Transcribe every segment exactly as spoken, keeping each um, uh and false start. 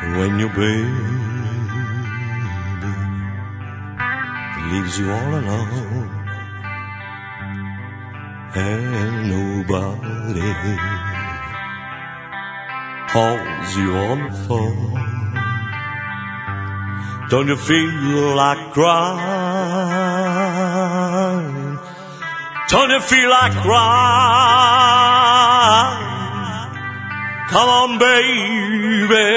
when your baby leaves you all alone and nobody calls you on the phone. Don't you feel like crying? Don't you feel like crying? Come on, baby,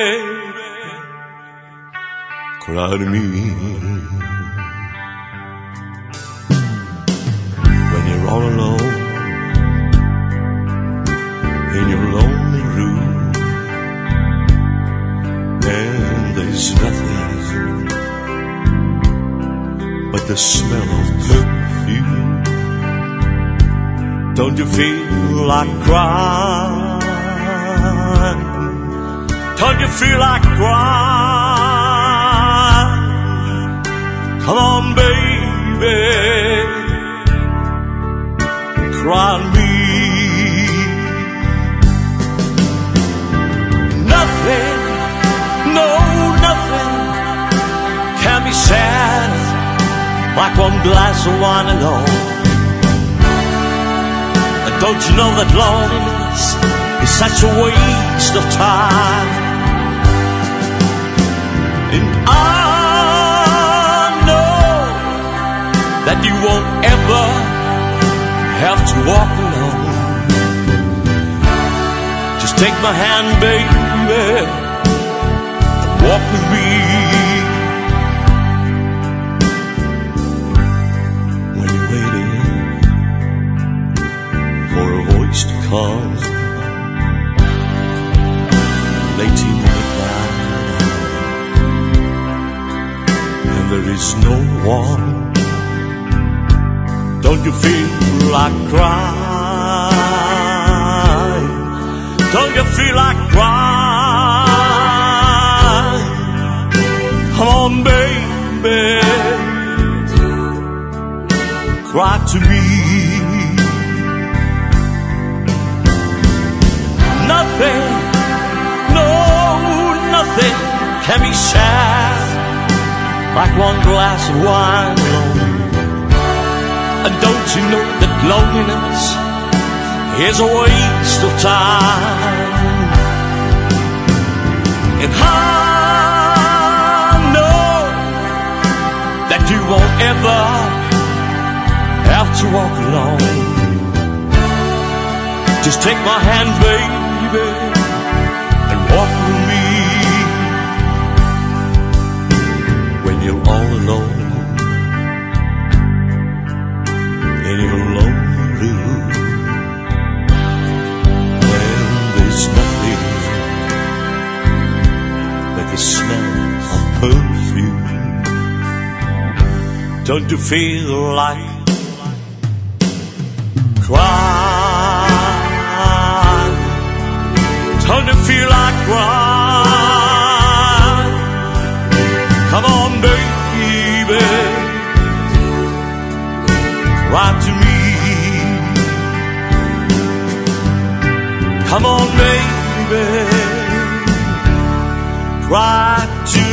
cry to me. When you're all alone in your lonely room and there's nothing but the smell of perfume, don't you feel like crying? Don't you feel like crying? Come on, baby, cry on me. Nothing, no, nothing can be sad like one glass of wine alone. And don't you know that loneliness is such a waste of time? And I know that you won't ever have to walk alone. Just take my hand, baby, and walk with me. When you're waiting for a voice to come late in the night and there is no one, don't you feel like crying? Don't you feel like crying? Come on, baby, cry to me. Nothing, no, nothing can be sad like one glass of wine alone. And don't you know that loneliness is a waste of time? And I know that you won't ever have to walk alone. Just take my hand, baby, and walk with me. When you're all alone in your lonely room and there's nothing but the smell of perfume, don't you feel like crying? Don't you feel like crying? Come on, baby, cry to me. Come on, baby, cry to me.